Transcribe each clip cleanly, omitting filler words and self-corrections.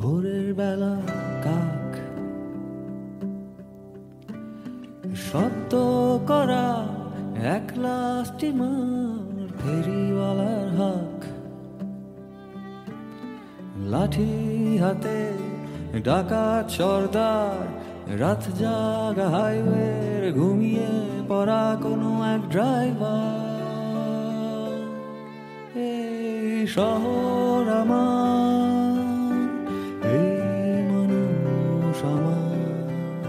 ভোরের বেলা কাক শব্দ করা একলা স্টিমার ফেরিওয়ালার হাক লাঠি হাতে ডাকাত সর্দার রাত জাগা হাইওয়ের ঘুমিয়ে পড়া কোনো এক ড্রাইভার এই শহর আমার এই মানুষ আমার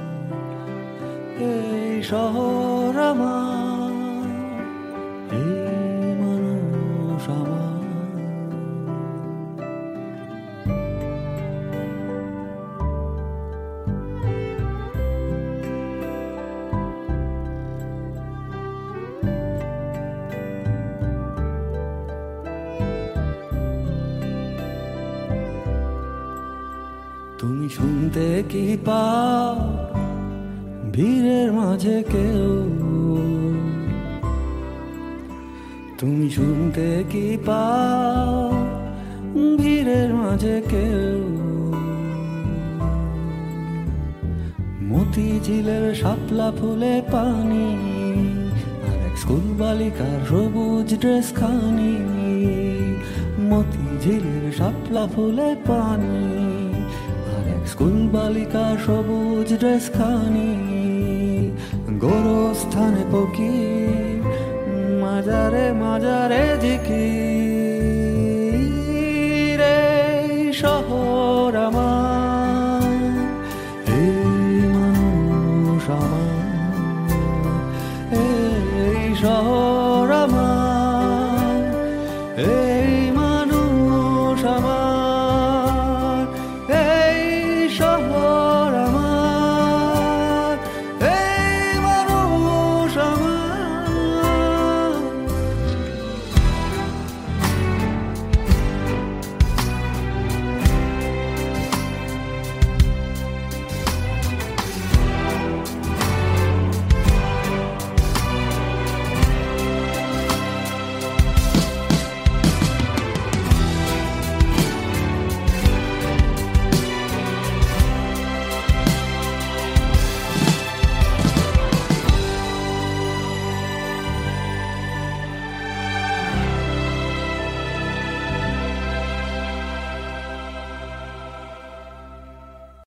এই শহর আমার এই মানুষ আমার তুমি শুনতে কি পাও ভিড়ের মাঝে কেউ তুমি শুনতে কি পাও ভিড়ের মাঝে কেউ মতিঝিলের শাপলা ফুলে পানি আর এক স্কুল বালিকার সবুজ ড্রেস খানি মতিঝিলের শাপলা ফুলে পানি স্কুল বালিকা সবুজ ড্রেস খানি গোরস্থানে পকি মাজারে মাজারে জিকির রে শহর